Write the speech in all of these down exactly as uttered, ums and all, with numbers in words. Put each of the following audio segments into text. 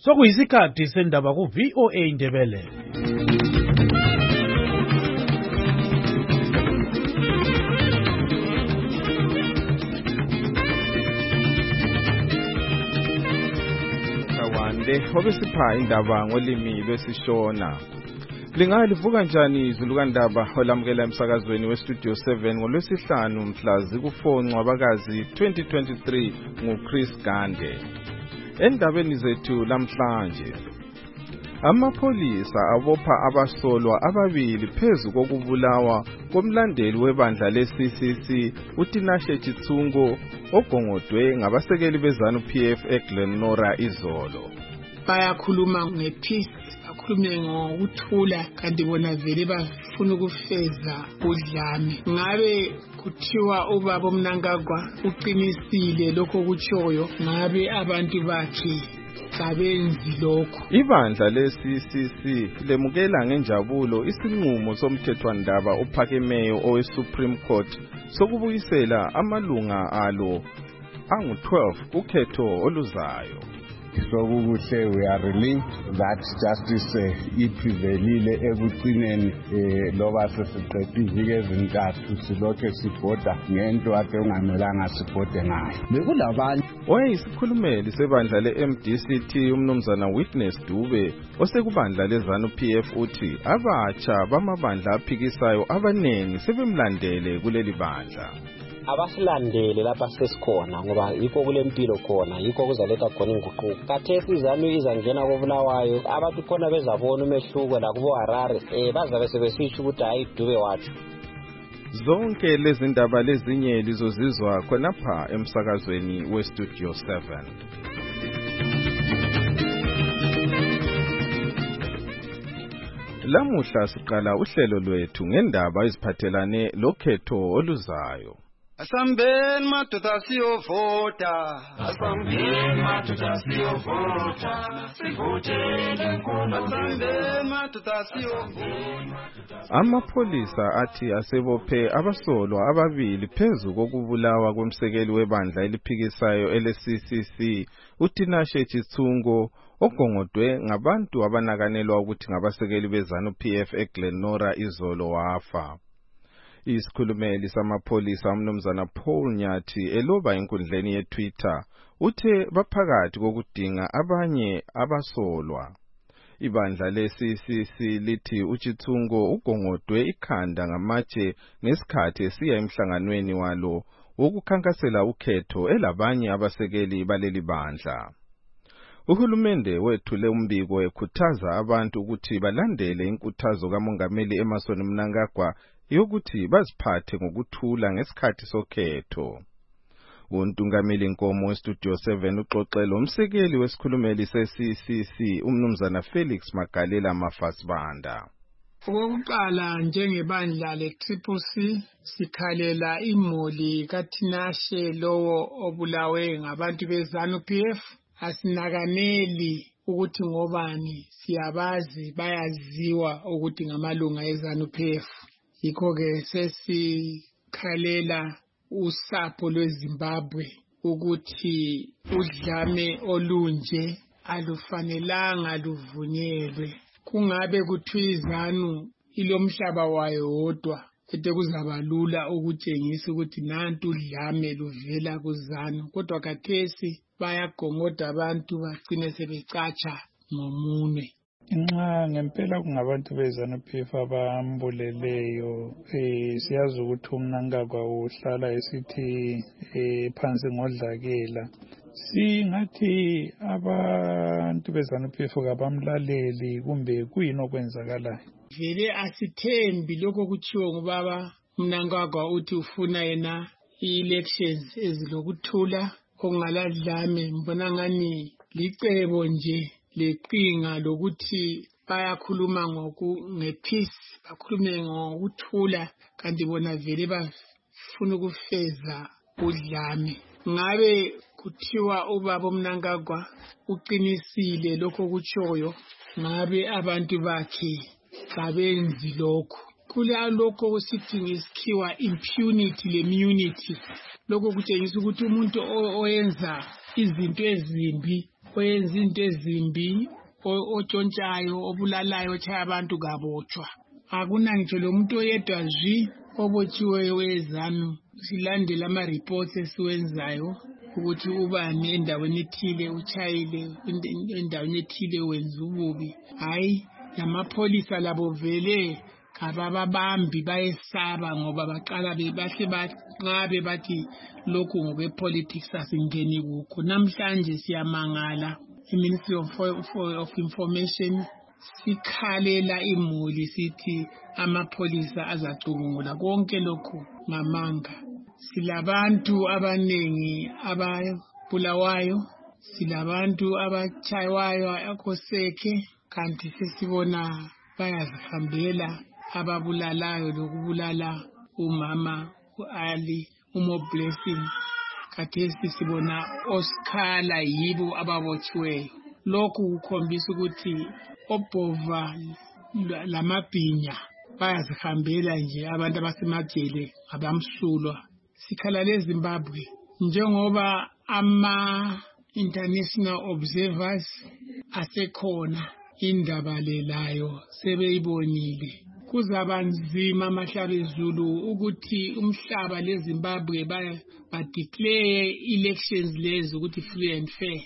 Sokuyisikhathi sendaba ku V O A Indebele. Kawande obesipha indaba ngolimi lwesishona. Lingalivuka njani izulukandaba olamukela emsakazweni westudio seven ngolwesihlanu mhla ziku-four Ncwabakazi twenty twenty-three nguChris Gande. Endabeni zethu lamhlanje, amapholisa abopha abasolwa ababili phezu kokubulawa komlandeli webandla le-C C C uTinashe Chitsungo ogongodwe ngabasekeli beZanu-P F eGlenora izolo. Bayakhuluma ngepeace, bakhulume ngokuthula kanti bona vele bafuna ukufeza udlame. Ngabe kuthiwa ubaba uMnangagwa uqinisile lokho kutshoyo, ngabe abantu bakhe kabenzi lokho. Ibandla le-C C C lemukela ngenjabulo isinqumo somthethwandaba ophakemeyo owe-Supreme Court sokubuyisela amalunga alo angu-twelve kukhetho oluzayo. Sokukuhle, we are relieved that justice iprevailile ekugcineni loba sesiqedile iviki ezintathu silokhe sibhoda ngento ade ungamelanga sibhode ngayo. Bekulabanye oyisikhulumeli sebandla le-M D C T umnumzana Witness Dube osekubandla leZanu-P F uthi abatsha bamabandla aphikisayo abanengi sebemlandele kuleli bandla. Abasilandele lapha sesikhona ngoba yikho kulempilo khona, yikho kuzaletha khona inguquko. Kathesi iZanu izangena kobulawayo, abantu khona bezabona umehluko la kubo Harare, eh bazabe sebesisho ukuthi hayi Dube wathi. Zonke lezi ndaba lezinye lizozizwa khonapha emsakazweni westudio seven. Lamuhla siqala uhlelo lwethu ngendaba eziphathelane lokhetho oluzayo. Asambeni madoda siyovota, asambeni madoda siyovota, sivotele nkonzo, asambeni madoda siyovota. Amapholisa athi asebophe abasolwa ababili phezu kokubulawa komsekeli webandla eliphikisayo ele-C C C uTinashe Chitsungo ogongodwe ngabantu abanakanelwa ukuthi ngabasekeli beZanu-P F eGlenora izolo wafa. Isikhulumeli samapholisa umnumzana Paul Nyathi eloba enkundleni yeTwitter uthe baphakathi kokudinga abanye abasolwa. Ibandla le-C C C lithi uChitsungo ugongodwe ikhanda ngamatshe ngesikhathi esiya emhlanganweni walo wokukhankasela ukhetho elabanye abasekeli baleli bandla. Uhulumende wethule umbiko ekhuthaza abantu ukuthi balandele inkuthazo kaMongameli Emmerson Mnangagwa yokuthi baziphathe ngokuthula ngesikhathi sokhetho. Untungameli Nkomo westudio seven uxoxela umsekeli wesikhulumeli se-C C C umnumzana Felix Magalela Mafasibanda. Okokuqala njengebandla le-Triple C sikhalela imoli kaTinashe lowo obulawe ngabantu beZanu-P F. Asinakaneli ukuthi ngobani, siyabazi bayaziwa ukuthi ngamalunga eZanu-P F. Yikho-ke sesikhalela usapho lweZimbabwe ukuthi udlame olunje alufanelanga luvunyelwe. Kungabe kuthiwa iZanu ilomhlaba wayo wodwa, ete kuzaba lula ukutshengisa ukuthi nantu udlame luvela kuZanu, kodwa kathesi bayagongoda abantu bagcine sebecatsha ngomunwe. Nxa ngempela kungabantu beZanu-P F abambuleleyo, eh siyazi ukuthi uMnangagwa uhlala esithi eh phansi ngodlakela. Singathi abantu beZanu-P F kabamlaleli kumbe kuyini okwenzakalayo? Vele asithembi lokho kutshiwo ngubaba uMnangagwa uthi ufuna yena i-elections ezilokuthula okungaladlame. Mbona ngani licebo nje leqinga lokuthi bayakhuluma ngepeace, bakhulume ngokuthula kanti bona vele bafuna ukufeza udlame. Ngabe kuthiwa ubaba uMnangagwa uqinisile lokho kutshoyo, ngabe abantu bakhe kabenzi lokho. Kulalokho kusithi ngesikhiwa impunity le-immunity. Lokho kutshengisa ukuthi umuntu oyenza izinto ezimbi oyenza into ezimbi, otshontshayo, obulalayo, otshaya abantu kabotshwa. Akuna ngitsho lo muntu oyedwa zwi obotshiweyo wezanu. Silandela ama-reports esiwenzayo ukuthi ubani endaweni ethile utshayile, endaweni ethile wenza ububi. Hayi, lamapholisa labo vele kabababambi bayesaba ngoba baqala bebahle banqabe bathi lokhu ngokwe-politics asingeni kukho. Namhlanje siyamangala, i-Ministry of, of Information sikhalela imuli sithi amapholisa azacubungula konke lokhu ngamanga. Silabantu abanengi ababulawayo, silabantu abachayiwayo akoseke, kanti sesibona bayazihambela ababulalayo lokubulala umama u-Ali uMo Blessing. Khathesi sibona oskhala yibo ababotshiweyo. Lokhu kukhombisa ukuthi obhova lamabhinya bayazihambela nje abantu abasemajele abamsulwa. Sikhala leZimbabwe njengoba ama international observers asekhona, indaba lelayo sebeyibonile. Kuzaba nzima mahlabezulu ukuthi umhlaba leZimbabwe ba declare elections lezo ukuthi free and fair.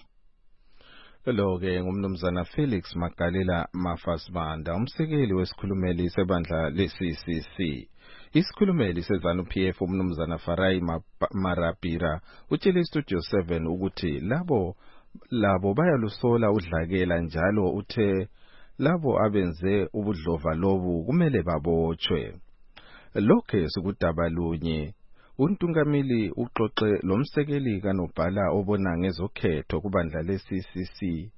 Lo ke ngumnumzana Felix Magalela Mafasibanda, umsekeli wesikhulumeli sebandla le-C C C. Isikhulumeli seZanu-P F umnumzana Farai Marapira utshele iStudio seven ukuthi labo labo bayalusola udlakela, njalo uthe labo abenze ubudlova lobu kumele babotshwe. Lokho sikudaba lunye. Untungamili uxoxe lomsekeli kanobhala obona ngezokhetho kubandla le-C C C,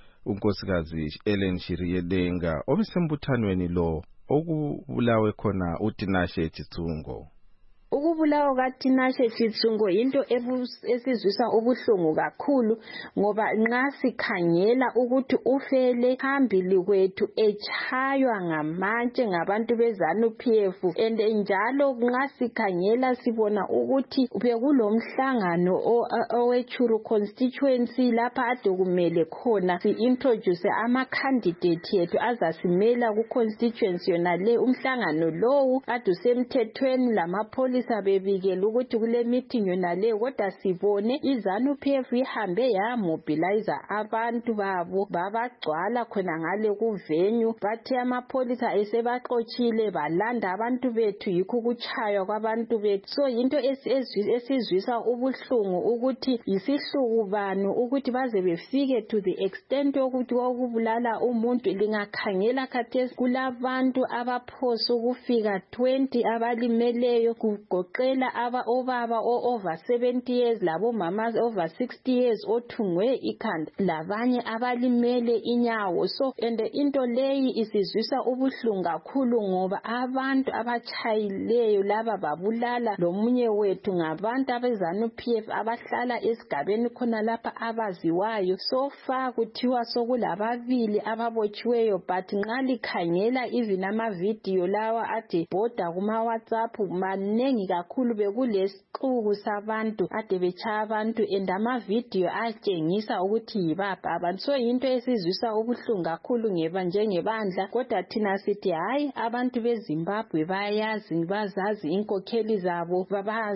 unkosikazi Ellen Shiriyedenga, obesembuthanweni lo okubulawe khona uTinashe Chitsungo. Ukubulawa kaTinashe Chitsungo into esizwisa ubuhlungu kakhulu, ngoba nxa sikhangela ukuthi ufele phambili kwethu echaywa ngamatshe ngabantu beZanu-P F, and njalo nxa sikhangela sibona ukuthi bekulomhlangano owechuru constituency lapha ade kumele khona si-introduce ama-candidate yethu azasimela ku-constituency yona le. Umhlangano lowu ade usemthethweni lamapolisa bebikela ukuthi kule meeting yona le, kodwa sibone iZanu-P F ihambe yamobilize abantu babo babagcwala khona ngale kuvenue, bathi amapolisa esebaxotshile balanda abantu bethu, yikho ukuchaywa kwabantu bethu. So into esizwisa ubuhlungu ukuthi yisihlukubani ukuthi baze befike to the extent yokuthi ukubulala umuntu. Lingakhangela khathesi kulabantu abaphosa ukufika twenty abalimeleyo, kugoqela aba obaba o over seventy years labo mama over sixty years othungwe ikhanda, labanye abalimele inyawo. So and into leyi isizwisa ubuhlungu kakhulu ngoba abantu abachayileyo laba babulala lomunye wethu ngabantu abeZanu-P F abahlala esigabeni khona lapha abaziwayo. So far kuthiwa sokulababili ababotshiweyo, but nxa likhangela even ama-video lawa ade bhoda kuma-WhatsApp manengi kakhulu, bekulesixuku sabantu ade betshaya abantu and ama-video atshengisa ukuthi yibaphi abantu. So into esizwisa ubuhlungu kakhulu ngeba njengebandla, kodwa thina sithi hayi, abantu beZimbabwe bayazi bazazi inkokheli zabo,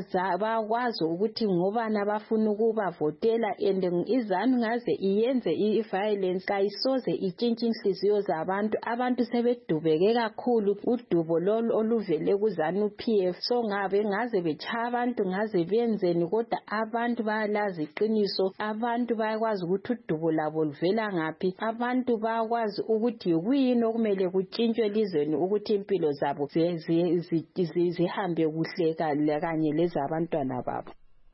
bakwazi ukuthi ngobani abafuna ukubavotela, and iZanu ngaze iyenze i-violence kayisoze itshintshe inhliziyo zabantu. Abantu sebedubeke kakhulu udubo lolu oluvele kuZanu-P F. So ngabe ngaze betshaya abantu ngaze benzeni, kodwa abantu bayalazi iqiniso, abantu bayakwazi ukuthi udubo labo luvela ngaphi, abantu bayakwazi ukuthi yikuyini okumele kutshintshwe elizweni ukuthi impilo zabo zihambe kuhle kanye lezabantwana babo.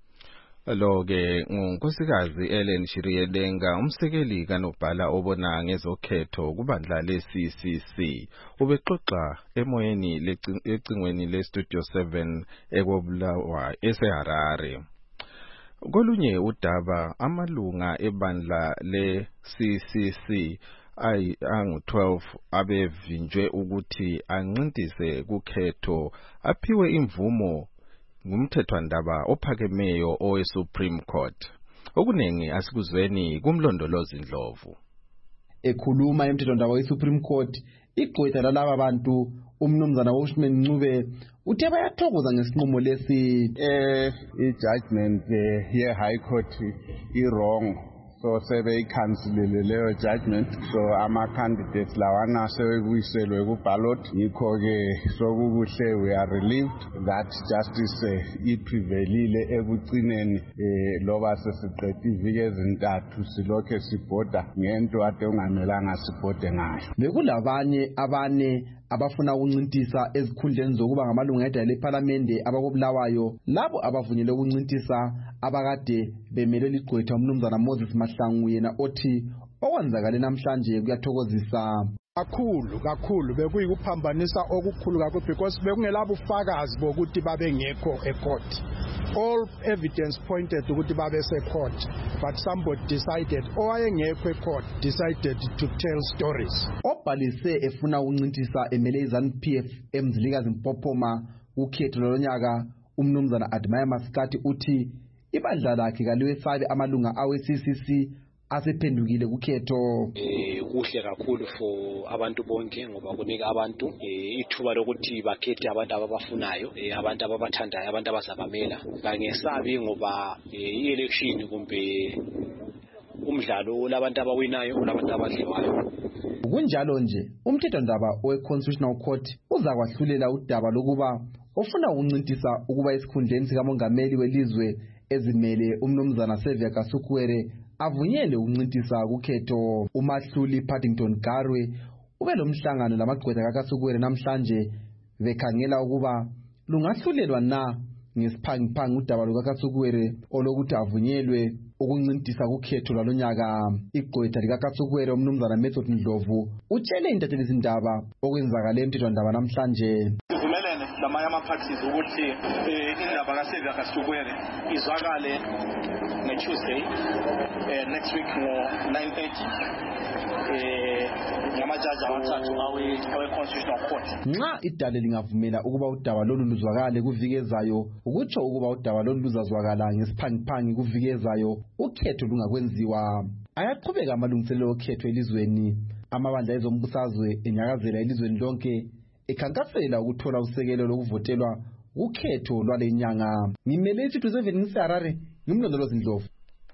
Lo ke ngunkosikazi Ellen Shiriyedenga, umsekeli kanobhala obona ngezokhetho kubandla le-C C C, ubexoxa emoyeni lecingweni le-Studio seven ekobulawa eseHarare. Kolunye udaba, amalunga ebandla le-C C C angu twelve abevinjwe ukuthi anqintise kukhetho aphiwe imvumo ngumthethwandaba ophakemeyo owe-Supreme Court. Okuningi asikuzweni kumlondolozi Ndlovu. Ekhuluma emthethwandaba we-Supreme Court, igqwetha lalaba bantu umnumzana Washman Ncube uthe bayathokoza ngesinqumo lesi. Eh i-judgment ye-High Court i-wrong. So sebeyikhansilile leyo judgment, so ama-candidates lawana sebebuyiselwe ku-ballot. Yikho-ke sokukuhle, we are relieved that justice iprevailile ekugcineni loba sesiqede iviki ezintathu silokhe sibhoda ngento ade ungamelanga sibhode ngayo. Bekulabanye abane abafuna ukuncintisa ezikhundleni zokuba ngamalungu edale leParliament abakobulawayo, labo abavunyelwe ukuncintisa abakade bemele ligqwetha umnumzana Moses Mahlangu yena othi okwenzakale namhlanje kuyathokozisa kakhulu kakhulu bekuyikuphambanisa okukhulu kakhulu because bekungelabo ufakazi bokuthi babengekho ecourt. All evidence pointed ukuthi babe se-court, but somebody decided owayengekho ecourt decided to tell stories. Obhalise efuna ukuncintisa emele iZANU-P F eMzilikazi Mpophoma ukhetho lonyaka umnumzana Admire Maskati uthi ibandla lakhe kaliwesabe amalunga awe-C C C asephendukile kukhetho. Eh kuhle kakhulu for abantu bonke ngoba kunika abantu ithuba lokuthi bakhethe abantu ababafunayo, abantu ababathandayo, abantu abazabamela. Bangesabi ngoba i-election kumbe umdlalo labantu abawinayo olabantu abadliwayo. Kunjalo nje umthethwandaba we-Constitutional Court uza kwahlulela udaba lokuba ofuna ukuncintisa ukuba isikhundleni sikamongameli welizwe ezimele umnumzana Xavier Kasukuwere avunyele ukuncintisa kukhetho. Umahluli Paddington Garwe ube lomhlangano lamagqwetha kaKasukuwere namhlanje bekhangela ukuba lungahlulelwa na ngesiphangiphangi udaba lukaKasukuwere olokuthi avunyelwe ukuncintisa kukhetho lalonyaka. Igqwetha likaKasukuwere umnumzana Method Ndlovu utshele intathelizindaba okwenzakale emthethwandaba namhlanje. Sivumelene lamanye ama-parties ukuthi indaba kaXavier Kasukuwere izwakale nge-Tuesday next week ngo-nine thirty ngamajaji amathathu awe-Constitutional Court. Nxa idale lingavumela ukuba udaba lolu luzwakale kuviki ezayo, ukutsho ukuba udaba lolu luzazwakala ngesiphangiphangi kuviki ezayo, ukhetho lungakwenziwa. Ayaqhubeka amalungiselelo okhetho elizweni. Amabandla ezombusazwe enyakazela elizweni lonke ekhankasela ukuthola usekelo lokuvotelwa ukhetho lwale nyanga. Ngimele isithu seven ngiseharare ngimlondolozi Ndlovu.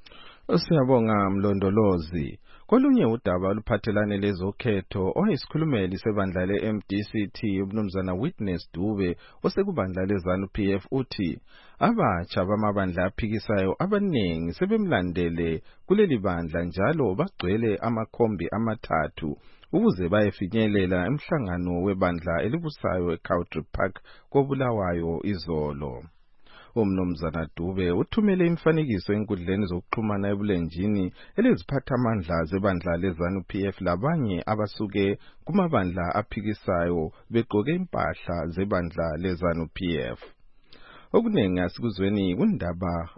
Siyabonga mlondolozi. Kolunye udaba oluphathelane lezokhetho oyisikhulumeli sebandla le-M D C T umnumzana Witness Dube osekubandla leZANU-P F uthi abatsha bamabandla aphikisayo abanengi sebemlandele kuleli bandla njalo bagcwele amakhombi amathathu ukuze bayefinyelela emhlangano webandla elibusayo eCountry Park koBulawayo izolo. Umnumzana Dube uthumele imfanekiso enkundleni zokuxhumana ebulenjini eleziphathamandla zebandla leZANU-P F labanye abasuke kumabandla aphikisayo begqoke impahla zebandla leZANU-P F. Okunengi asikuzweni kundaba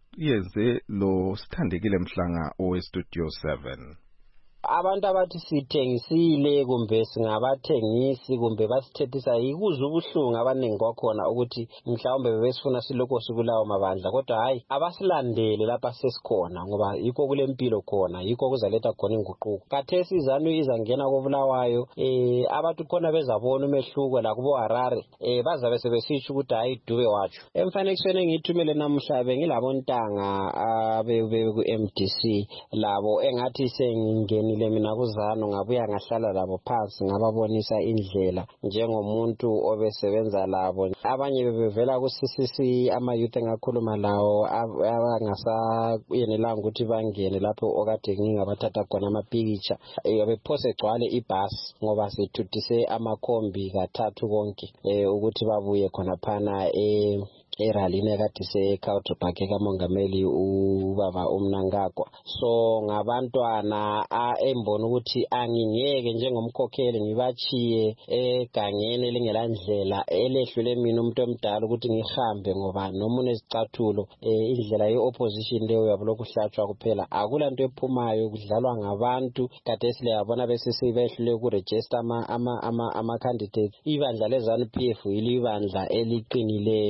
ayenze lo Sithandekile Mhlanga oweStudio seven. Abantu abathi sithengisile kumbe singabathengisi kumbe basithethisa ikuzwa ubuhlungu abaningi kwakhona ukuthi mhlawumbe bebesifuna siloko sikulawo mabandla, kodwa hayi abasilandele lapha sesikhona ngoba yikho kulempilo khona, yikho kuzaletha khona inguquko. Kathesi iZANU izangena koBulawayo, eh abantu khona bezabona umehluko la kubo Harare, eh bazabe sebesitsho ukuthi hayi Dube wacho. Emfanekisweni engithumele namhla bengilabo ntanga abe ku-M D C labo engathi sengingeni ile mina kuzano ngabuya ngahlala labo phansi ngababonisa indlela njengomuntu obesebenza labo. Abanye bebevela ku C C C ama youth engakhuluma lawo abangasayenelanga ukuthi bangene lapho okade ngingabathatha khona amapicture bephose gcwale ibus ngoba sithuthise amakhombi kathathu konke eh ukuthi babuye khona phana eh eralini ekade se-Country Park kamongameli ubaba uMnangagwa. So ngabantwana embona ukuthi angingeke njengomkhokheli ngibachiye egangeni elingelandlela elehlule mina umuntu omdala ukuthi ngihambe ngoba noma unezicathulo indlela ye-opposition leyo yabulokhu hlatshwa kuphela akulanto ephumayo kudlalwa ngabantu. Kade sile yabona bese sebehlule ukuregister ama ama ama candidates. Ibandla leZANU-P F yilibandla eliqinileyo eli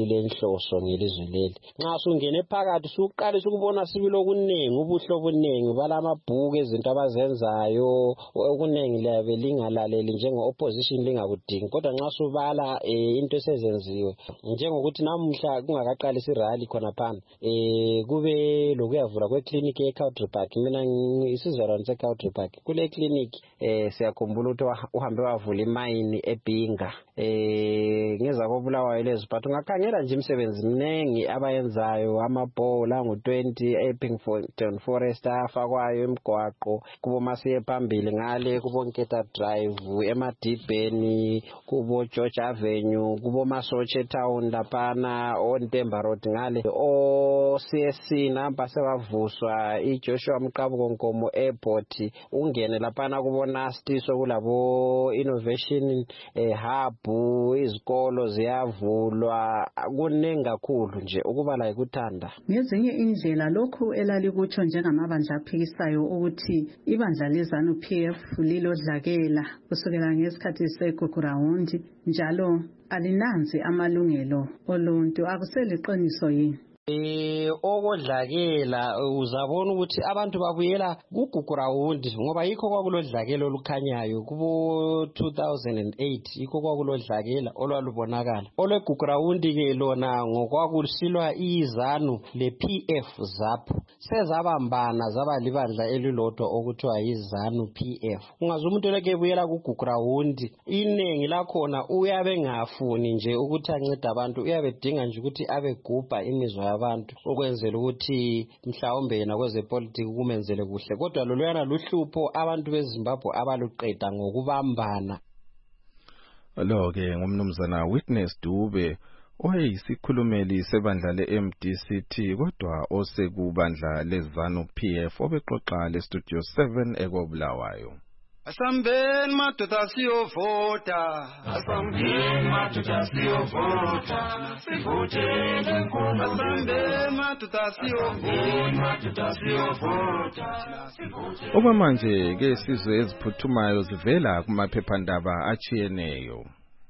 elilenhloso ngelizwe leli. Nxa sungene phakathi suqale ukubona sibilo kuningi ubuhlo obuningi balamabhuku ezinto abazenzayo okuningi labe lingalaleli njenge opposition lingakudingi, kodwa nxa subala eh, into esezenziwe njengokuthi namuhla kungakaqali sirally khona phana eh kube lokuyavula kweclinic eCountry Park. Mina isizalwane seCountry Park kule clinic eh siyakhumbula ukuthi uhambe wavula imine eBinga eh ngeza kobulawayo lezo, but ungakhangela nje imisebenzi minengi abayenzayo, amabhola ngo twenty ePinkford Forest afakwayo emgwaqo kubo masiye phambili ngale kubo Nketa Drive eMadibeni kubo George Avenue kubo Masoche Town lapana on Temba Road ngale o C S C namba sebavuswa iJoshua Mqabuko Nkomo Airport ungene lapana kubona stiso kulabo innovation eh, hub izikolo ziyavulwa kuningi kakhulu nje ukubala ikuthanda. Ngezinye indlela lokhu elalikutsho njengamabandla aphikisayo ukuthi ibandla leZANU P F lilodlakela kusukela ngesikhathi segugurawundi njalo alinanzi amalungelo oluntu, akuseliqiniso yini? Eh okodlakela uzabona ukuthi abantu babuyela kugugurawundi ngoba yikho kwakulodlakela olukhanyayo kubo two thousand eight, yikho kwakulodlakela olwalubonakala. Olwegugurawundi ke lona ngokwakusilwa iZANU le P F ZAP sezabambana zaba libandla elilodwa okuthiwa iZANU P F. Ungazi umuntu leke buyela kugugurawundi inengi lakhona uyabe ngafuni nje ukuthi ancede abantu, uyabe dinga nje ukuthi abe gubha imizwa abantu okwenzela ukuthi mhlawumbe yena kwezepolitiki kumenzele kuhle, kodwa loluyana luhlupho abantu beZimbabwe abaluqeda ngokubambana. Lo ke ngumnumzana Witness Dube oyisikhulumeli sebandla le-M D C T kodwa osekubandla leZANU P F obexoxa le-Studio seven ekobulawayo. Asambeni madoda siyovota, asambeni madoda siyovota, sivotele inkulu. Asambeni madoda siyovota, madoda siyovota. Okwamanje ke sizwe eziphuthumayo zivela kumaphephandaba achiyeneyo.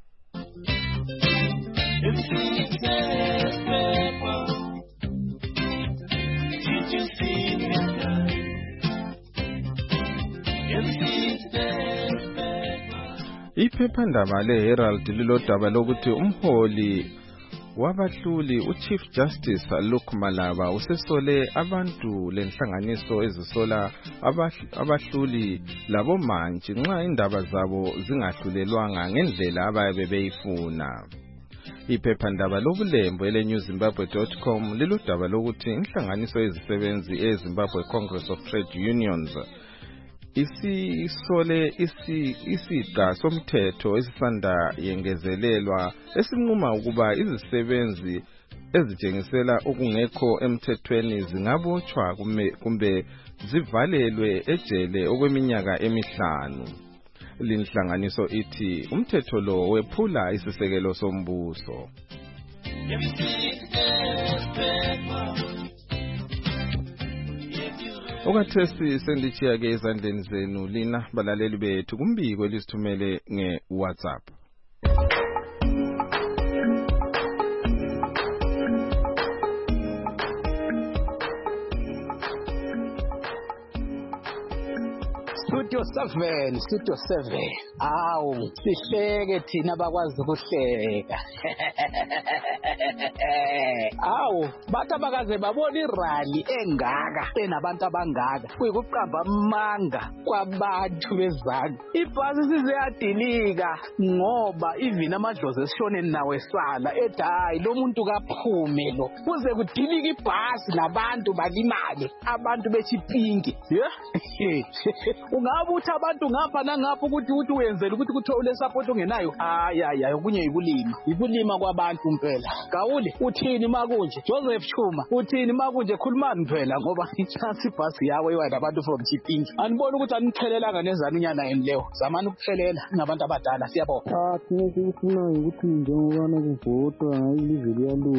Iphephandaba leHerald lilodaba lokuthi umholi wabahluli uChief Justice Luke Malaba usesole abantu lenhlanganiso ezisola abahluli labo manje nxa indaba zabo zingahlulelwanga ngendlela ababe beyifuna. Iphephandaba lobulembu ele-new zimbabwe dot com lilodaba lokuthi inhlanganiso ezisebenzi eZimbabwe Congress of Trade Unions isisole isi isiqa somthetho esisanda yengezelelwa esinquma ukuba izisebenzi ezitshengisela okungekho emthethweni zingabotshwa kumbe zivalelwe ejele okweminyaka emihlanu. Linhlanganiso ithi umthetho lo wephula isisekelo sombuso. Okathesi sendichiya ke ezandleni zenu lina balaleli bethu kumbiko elisithumele nge-WhatsApp. Studio seven, Studio seven. Awu, sihleke thina bakwazi ukuhleka. Awu, bathi abakaze babona irally engaka enabantu abangaka. Kuyikuqamba amanga kwabantu beZANU. Ibhasi sizeyadilika ngoba even amadlozi esishoneni nawe sala ethi hayi lo muntu kaphume lo. Kuze kudilika ibhasi labantu balimale, abantu bechipinki. Yeah. Ungabuthi abantu ngapha nangapha ukuthi uthi uyenzela ukuthi kuthole support ungenayo. Hayi hayi okunye yikulima. Yikulima kwabantu impela. Gawuli uthini makunje? Joseph Chuma uthini makunje? Khulumani phela ngoba ichance ibhasi yawe iwada abantu from Chipingi. Anibona ukuthi anichelelanga neZANU nyana yini leyo. Zamani ukuchelela ngabantu abadala siyabona. Ah, thina sifuna ukuthi njengoba kuvotwa ilizwe liyalunga.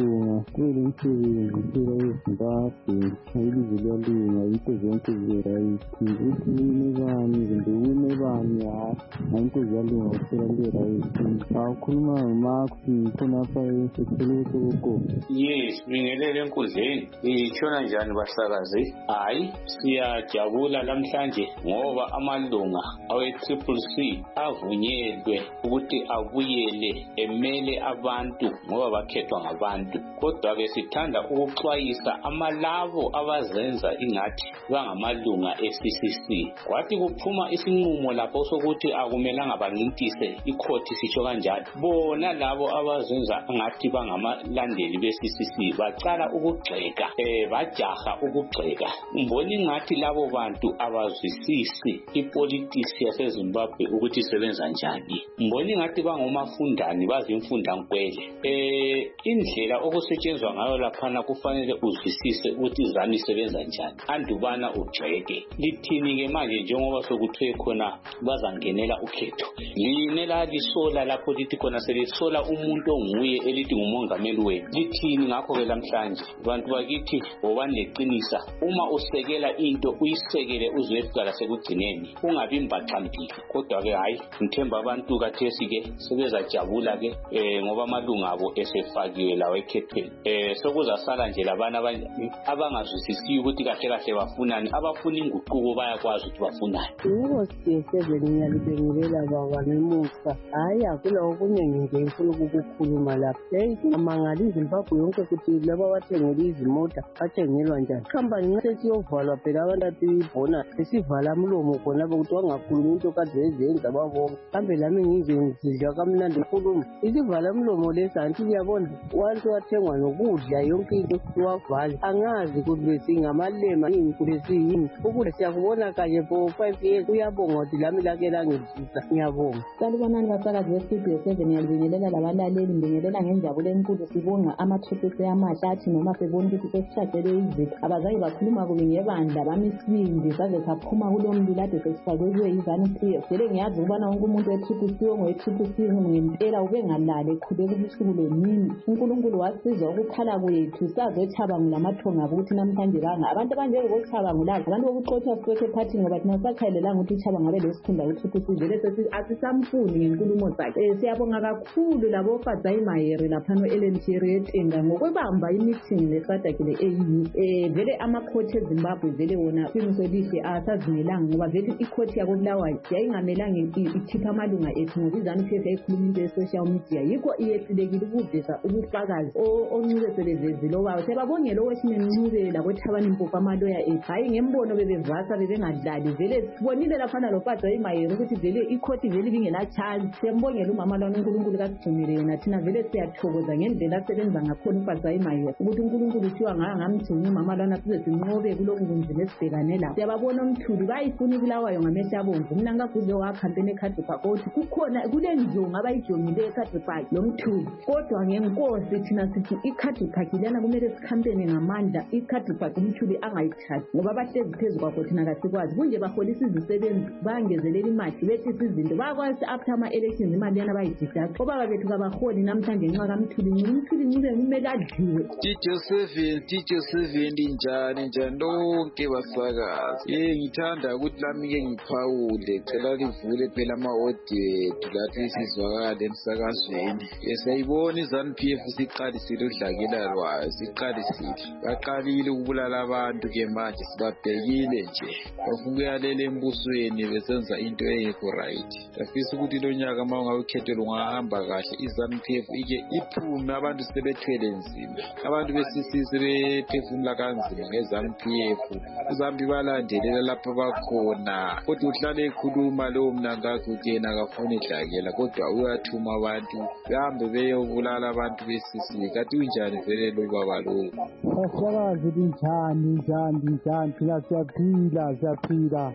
kule msebenzi phela eZimbabwe ayilizwe liyalunga yinto zonke zirayithi ukuthi unebani kumbe unebani hayi ayinto ziyalunga phela lirayithi awukhuluma ngoMax khonapha esekelekoko. Yes, bingelele enkundleni. Itshona njani basakazi? Hayi, siyajabula namhlanje ngoba amalunga awe-Triple C avunyelwe ukuthi abuyele emele abantu ngoba bakhethwa ngabantu. Kodwa-ke sithanda ukuxwayisa amalabo abazenza ingathi bangamalunga e-C C C. Kwathi kuphuma isinqumo lapho sokuthi akumelanga bancintise ikhothi sitsho kanjalo. Bona labo abazenza ngathi bangamalandeli be-C C C bacala ukugxeka, eh bajaha ukugxeka. Mbona ingathi labo bantu abazwisisi ipolitics yaseZimbabwe ukuthi isebenza njani. Mbona ingathi bangomafundani bazimfundankwele. Eh indlela okusetshenzwa ngayo laphana kufanele uzwisise ukuthi izani isebenza njani. Andubana ugxeke. Lithini ke manje njengoba sokuthiwe khona bazangenela ukhetho. Linela lisola la politics khona selisola umuntu onguye elithi ngumongameli wenu. Lithini ngakho ke namhlanje abantu bakithi obaneqinisa uma usekela into uyisekele uzwefika sekugcineni ungabi mbaxambili. Kodwa ke hayi ngithemba abantu kathesi ke sebezajabula ke eh ngoba amalunga abo esefakiwe lawe ekhethweni. Eh sokuzasala nje labana abangazwisisi ukuthi kahle kahle bafunani. Abafuna inguquko bayakwazi ukuthi bafunani. Yebo siyesebenzisa ngiyalibengelela baba nemusa. Hayi akula okunye nje ngifuna ukukukhuluma lapha. Hey amangaliza Zimbabwe yonke ukuthi laba bathengele izimota bathengelwa njani. Company nxa siyovalwa phela abantu atibona sesivala umlomo khona ukuthi wangakhuluma into kade ezenza babonke. Kambe lami ngizenzidla kamnandi ukhuluma. Isivala umlomo lesa anti uyabona wantu wathengwa nokudla yonke into siwavala. Angazi ukuthi besingamalema yini kulesi yini. Ukudla siyakubona kanye for five years uyabonga ukuthi lami lake langizisa. Ngiyabonga. Salibonani basakazi be-Studio seven ngiyalibingelela labalaleli ngibingelela ngenjabulo enkulu sibonga amathupise amahlathi noma sebona ukuthi sesishadele izitho abazange bakhuluma kubi ngebandla bamisibindi saze saphuma kulomlilo ade sesifakwe izanu P F. Vele ngiyazi ukubana wonke umuntu we-Triple C ongowe-Triple C ngempela ubengalali eqhubeka ubusuku lemini. uNkulunkulu wasiza ukukhala kwethu sazothaba ngamathonga ukuthi namhlanje banga abantu abanjeke bokuthaba ngulala abantu bokuxotsha siqothe phathi ngoba thina sakhayelelanga ukuthi uthaba ngabe lesikhunda ku-Triple C vele asisamfuni ngenkulumo zakhe. Siyabonga kakhulu labo Fadzai Mayere laphana e-Ellen Tenga ngokwebamba imeeting lesadakile e-E U. Eh vele amakhothi eZimbabwe vele wona qiniso lihle asazimelanga ngoba vele ikhothi yabo Bulawayo yayingamelanga ikhipha amalunga ethu ngoba izanu P F yayikhuluma into ye-social media yikho iyehlulekile ukuveza ubufakazi oncube selevezile obayo. Siyababongela oweshinencubela kwethabani impuphu amaloya ethu hayi ngembono bebevasa bebengadlali vele sibonile laphana lo Fadzai Mayere ukuthi vele ikhothi vele ibingela chance. Siyambongela umama lwana uNkulunkulu kasigcinile yena thina vele siyathokoza ngendlela asebenza ngakhona uFadzai Mayere ukuthi uNkulunkulu uthiwa ngaka ngamgcina umama lwana size sinqobe kuloku kunzima esibhekane lapho. Siyababona umthuli bayifuna ibulawayo ngamehla abomvu. Mina ngakuze wakhampeni eCountry Park ukuthi kukhona kule njongo abayijongile eCountry Park lo mthuli. Kodwa ngenkosi thina sithi iCountry Park lana kumele sikhampene ngamandla iCountry Park umthuli angayithathi ngoba bahlezi phezulu kwakho thina kasikwazi kunje baholisa izisebenzi bangezelela imali bethi izinto bakwazi after ama elections imali yana bayididaka. Obaba bethu kabaholi namhlanje nxa kamthuli umthuli ngike kumele adliwe. Studio seven Studio seven njani njani lonke basakazi. Eh ngithanda ukuthi lami ke ngiphawule cela livule phela ama audio lathi sizwakala emsakazweni. Esayibona izanu P F siqalisile udlakela lwayo siqalisile. Baqalile ukubulala abantu ke manje sibabhekile nje. Bafuna uyalela embusweni besenza into engekho right. Safisa ukuthi lo nyaka mawungawukhethelwa ungahamba kahle izanu P F ike iphume abantu sebethwele nzima. Abantu besisise bephefumula kanzima ngezanu P F. Uzambi balandelela lapha bakhona. Kodwa uhlale ekhuluma lo mna ngakho kuyena akafuni idlakela kodwa uyathuma abantu behambe beyobulala abantu besisike. Kanti unjani vele lo baba lo? Asakazi njani njani njani thina siyaphila siyaphila.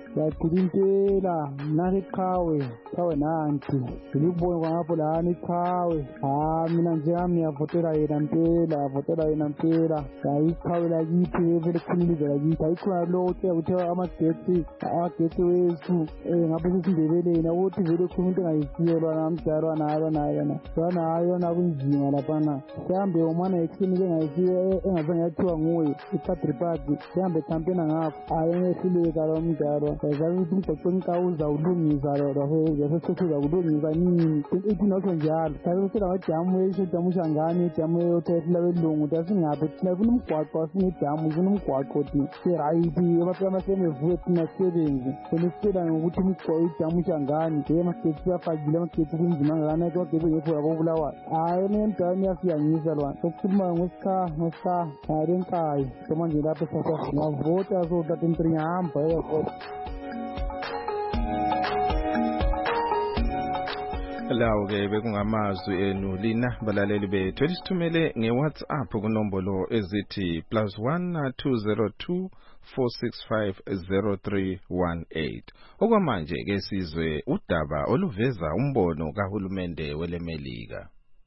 Siyaphila nani qhawe qhawe nanti. Ngikubona ngapho la ni qhawe. Ah mina nje ami yavotela yena mpela avotela yena mpela. Ayiqhawe lakithi vele khulilize lakithi ayikhona lo ukuthi amagetsi amagetsi wethu eh ngabe sisindebeleni ukuthi vele khona into engayisiyelwa namjalwa nayo nayo na nayo nakunzima lapha na. Sihambe mwana ekhini ke ngayisiye engazange yathiwa nguye iPadre Party sihambe campaign ngapha hayi ngehluleka lo mdalo ezazi ukuthi umgcoco inkawuza ulungisa lo lo sesisuza kulungisa nini ithi nokho njalo sabe sela ngajamu esijamu shangani ijamu yothethla belungu tasingaphi thina kunomgwaqo asinijamu kunomgwaqo thi right abafana semevuye thina sebenzi senisela ukuthi umgwaqo ijamu shangani ke magetsi afakile magetsi kunzima ngana ke magetsi ngefo yabo bulawa hayi nemdani yasiyanyisa lwana sokuthuma ngosikha ngosikha arenkayi manje lapho sasa ngavota so tatentri hamba yabo. Lawo ke bekungamazwi enu lina balaleli bethu elisithumele ngeWhatsApp kunombolo ezithi plus one two zero two four six five zero three one eight. Okwamanje ke sizwe udaba oluveza umbono kahulumende welemelika.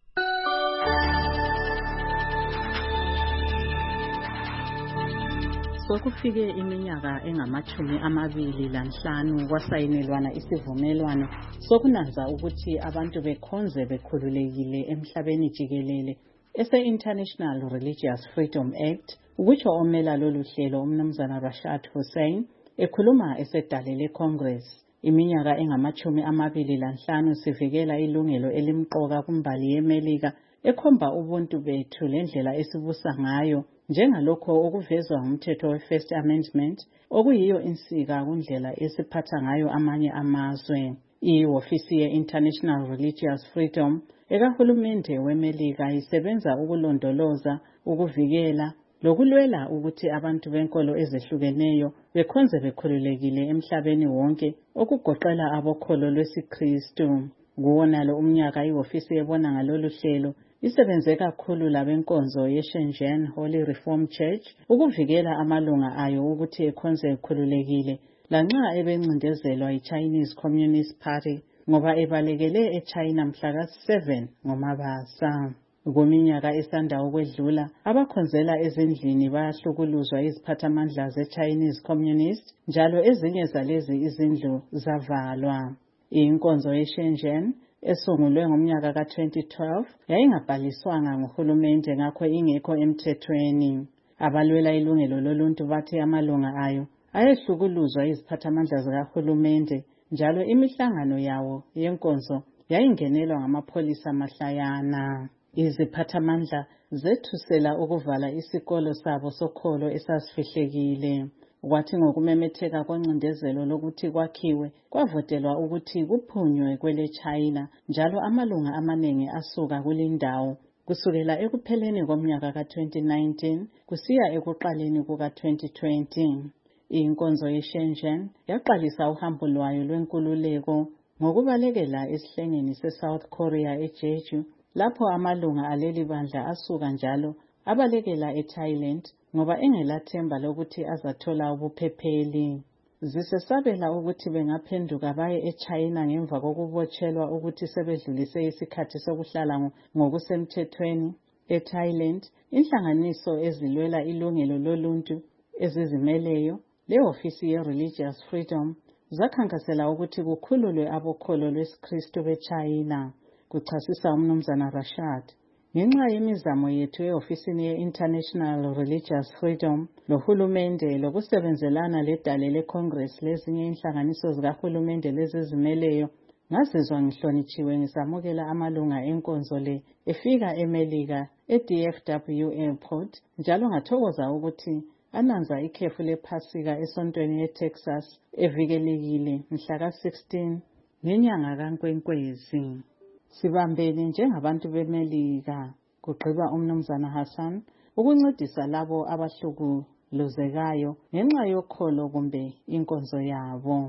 Sokufike iminyaka engamachumi amabili lanhlanu kwasayinelwana isivumelwano sokunanza ukuthi abantu bekhonze bekhululekile emhlabeni jikelele ese-International Religious Freedom Act, ukutsho omela lolu hlelo umnumzana Rashad Hussain ekhuluma esedale leCongress. Iminyaka engamachumi amabili lanhlanu sivikela ilungelo elimqoka kumbali yemelika ekhomba ubuntu bethu lendlela esibusa ngayo njengalokho okuvezwa ngumthetho we-First Amendment okuyiyo insika kundlela esiphatha ngayo amanye amazwe. I-ofisi ye-International Religious Freedom ekahulumende wemelika isebenza ukulondoloza, ukuvikela lokulwela ukuthi abantu benkolo ezehlukeneyo bekhonze bekhululekile emhlabeni wonke okugoqela abokholo lwesiKristu. Kuwonalo umnyaka i-ofisi ebona ngalolu hlelo isebenze kakhulu labenkonzo ye-Shenzhen Holy Reform Church ukuvikela amalunga ayo ukuthi ekhonze ekhululekile lanxa ebencindezelwa yi-Chinese Communist Party ngoba ebalekele eChina mhla ka seven ngoMabasa. Kuminyaka esanda ukwedlula abakhonzela ezindlini bayahlukuluzwa iziphathamandla ze-Chinese Communist njalo ezinye zalezi izindlu zavalwa. Inkonzo ye-Shenzhen esungulwe ngomnyaka ka twenty twelve yayingabhaliswanga nguhulumende ngakho ingekho emthethweni. Abalwela ilungelo loluntu bathi amalunga ayo ayehlukuluzwa iziphathamandla zikahulumende njalo imihlangano yawo yenkonzo yayingenelwa ngamapholisa mahlayana. Iziphathamandla zethusela ukuvala isikolo sabo sokholo esasifihlekile. Kwathi ngokumemetheka koncindezelo lokuthi kwakhiwe kwavotelwa ukuthi kuphunywe kwele China njalo amalunga amaningi asuka kulindawo kusukela ekupheleni komnyaka ka twenty nineteen kusiya ekuqaleni kuka twenty twenty. Inkonzo ye-Shenzhen yaqalisa uhambo lwayo lwenkululeko ngokubalekela esihlengeni se-South Korea eJeju lapho amalunga aleli bandla asuka njalo abalekela eThailand ngoba engelathemba lokuthi azathola ubuphepheli. Zisesabela ukuthi bengaphenduka baye eChina ngemva kokubotshelwa ukuthi sebedlulise isikhathi sokuhlala ngokusemthethweni eThailand. Inhlanganiso ezilwela ilungelo loluntu ezizimeleyo le-ofisi ye-Religious Freedom zakhankasela ukuthi kukhululwe abokholo lwesiKristu beChina. Kuchasisa umnumzana Rashad, ngenxa yemizamo yethu e-ofisini ye-International Religious Freedom lohulumende lokusebenzelana ledale le-Congress lezinye inhlanganiso zikahulumende lezizimeleyo, ngazizwa ngihlonitshiwe ngisamukela amalunga enkonzo le efika emelika e-D F W Airport njalo ngathokoza ukuthi ananza ikhefu lephasika esontweni eTexas evikelekile mhla ka sixteen ngenyanga kaNkwenkwezi. Sibambene njengabantu bemelika, kugqiba umnumzana Hassan, ukuncedisa labo abahlukuluzekayo ngenxa yokholo kumbe inkonzo yabo.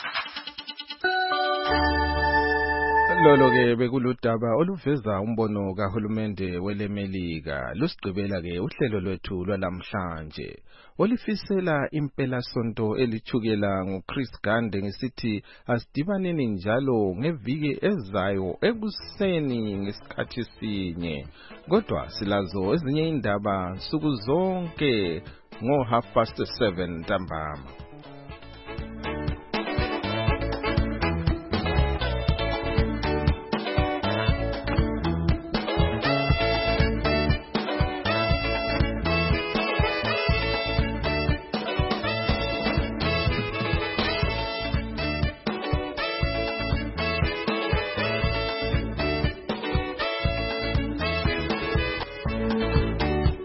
Lolo ke bekuludaba oluveza umbono kahulumende welemelika. Lusigqibela ke uhlelo lwethu lwalamhlanje olifisela impela sonto elithukela nguChris Gande ngesithi asidibaneni njalo ngeviki ezayo ekuseni ngesikhathi sinye. Kodwa silazo ezinye indaba suku zonke ngo half past seven ntambama.